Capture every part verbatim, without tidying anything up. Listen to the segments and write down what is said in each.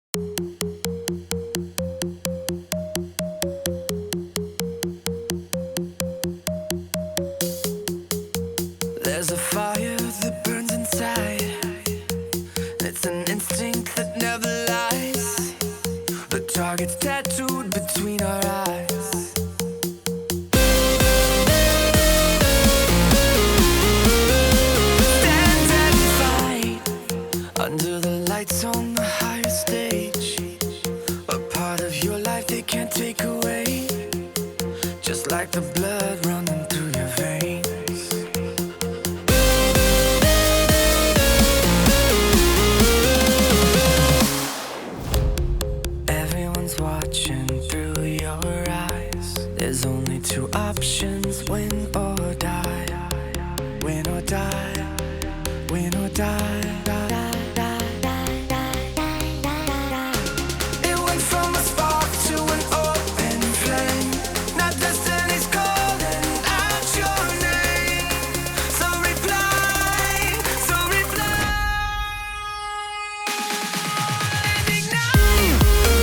There's a fire that burns inside. It's an instinct that never lies. The target's tattooed between our eyes. Stand and fight under the lights on the higher stage. A part of your life they can't take away. Just like the blood running through your veins. Watching through your eyes. There's only two options: win or die. Win or die. Win or die. It went from a spark to an open flame. Now destiny's calling out your name. So reply, so reply. And ignite.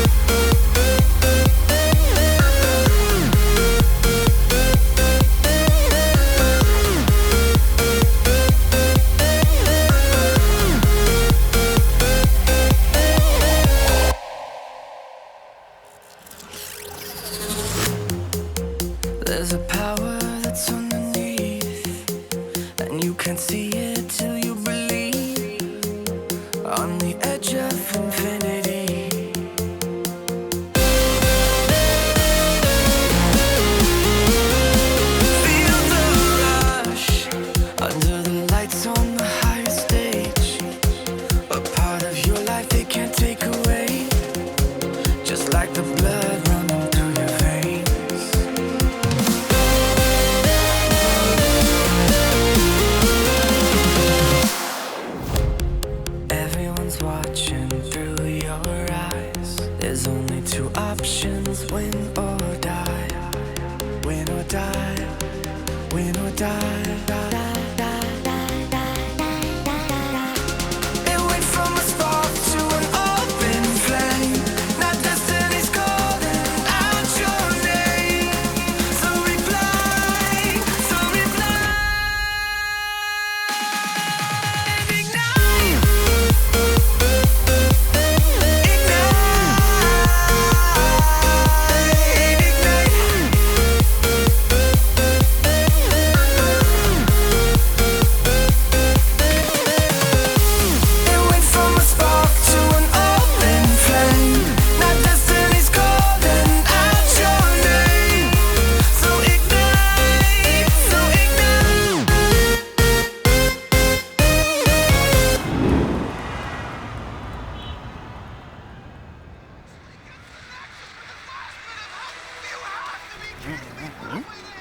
There's a power that's underneath, and you can't see it till you believe. On the edge of infinity. Feel the rush under the lights on the higher stage. A part of your life they can't take away. Just like the blood running through your veins. Watching through your eyes. There's only two options: win or die. Win or die. Win or die. It went from a spark to an open flame. Now destiny's calling out your name. So reply, so reply. And ignite. Mm-hmm.